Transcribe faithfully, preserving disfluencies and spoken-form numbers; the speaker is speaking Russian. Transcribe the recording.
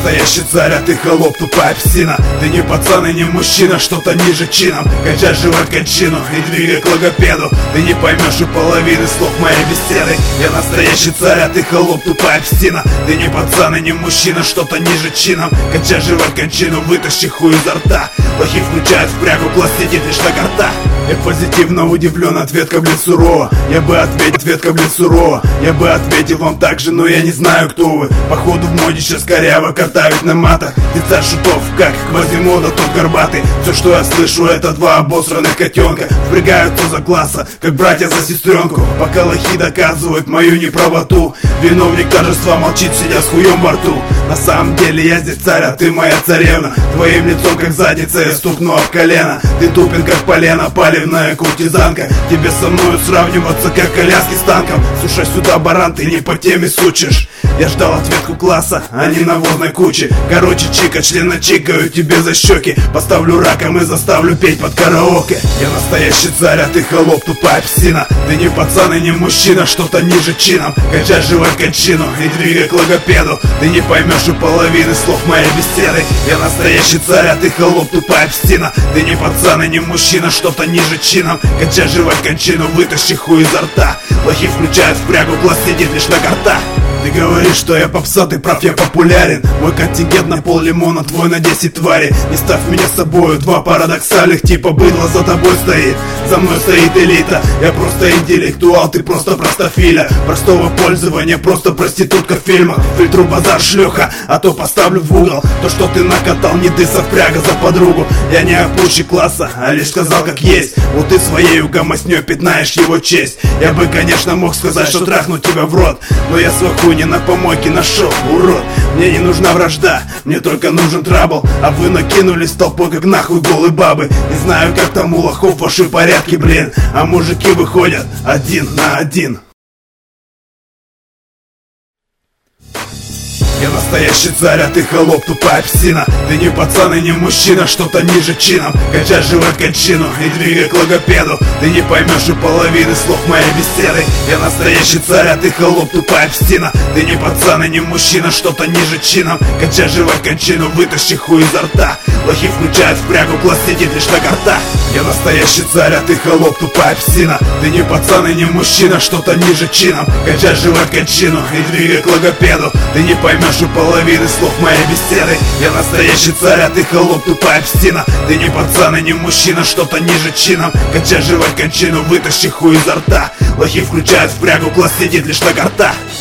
настоящий царь, а ты холоп, тупая псина. Ты не пацан и не мужчина, что-то ниже чином. Качай живой кончину и двигай к логопеду. Ты не поймешь и половины слов моей беседы. Я настоящий царь, а ты холоп, тупая псина. Ты не пацан и не мужчина, что-то ниже чином. Качай живой кончину, вытащи хуй изо рта. Лохи включают в прягу, класс сидит лишь на картах. Я позитивно удивлен, ответка, блин, сурова. Я бы ответил, ответка, блин, сурова. Я бы ответил вам так же, но я не знаю, кто вы. Походу в моде сейчас коряво картавить на матах. Ты царь шутов, как Квазимода, тот горбатый. Все, что я слышу, это два обосранных котенка. Впрягаются за класса, как братья за сестренку. Пока лохи доказывают мою неправоту. Виновник торжества молчит, сидя с хуем во рту. На самом деле я здесь царь, а ты моя царевна. Твоим лицом, как задница, я стукну об колено. Ты тупен, как полено, палевная куртизанка. Тебе со мною сравниваться, как коляски с танком. Слушай сюда, баран, ты не по теме сучишь. Я ждал ответку класса, а не навозной кучи. Короче, чика, члена чикаю тебе за щеки. Поставлю раком и заставлю петь под караоке. Я настоящий царь, а ты холоп, тупая псина. Ты не пацан и не мужчина, что-то ниже чином. Качай живой кончину и двигай к логопеду. Ты не поймешь и половины слов моей беседы. Я настоящий царь, а ты холоп, тупая псина. Ты не пацан и не мужчина, что-то ниже чином. Качай живой кончину, вытащи хуй изо рта. Лохи включают в прягу, класс сидит лишь на картах. Ты говоришь, что я попса, ты прав, я популярен. Мой контингент на пол лимона, твой на десять тварей. Не ставь меня с собою, два парадоксальных типа быдло за тобой стоит. За мной стоит элита, я просто интеллектуал, ты просто простофиля. Простого пользования, просто проститутка в фильмах. Фильтру базар шлюха, а то поставлю в угол. То, что ты накатал, не ты совпряга за подругу. Я не опущик класса, а лишь сказал как есть. Вот ты своей гомоснёй пятнаешь его честь. Я бы, конечно, мог сказать, что трахну тебя в рот, но я свой хуй не на помойке нашел, урод. Мне не нужна вражда, мне только нужен трабл. А вы накинулись толпой, как нахуй голые бабы. Не знаю, как там у лохов ваши порядки, блин. А мужики выходят один на один. Я настоящий царь, а ты холоп, тупая псина. Ты не пацан и не мужчина, что-то ниже чином. Качай живой кончину и двигай к логопеду. Ты не поймешь и половины слов моей беседы. Я настоящий царь, а ты холоп, тупая псина. Ты не пацан и не мужчина, что-то ниже чином. Качай живой кончину, вытащи хуй изо рта. Лохи включают в прягу, класс сидит лишь на картах. Я настоящий царь, а ты холоп, тупая псина. Ты не пацан и не мужчина, что-то ниже чином. Качай живой кончину и двигай к логопеду. Ты не поймешь и половины слов моей беседы. Я настоящий царь, а ты холоп, тупая псина. Ты не пацан и не мужчина, что-то ниже чином. Качай живой кончину, вытащи хуй изо рта. Лохи включают в прягу, класс сидит лишь на картах.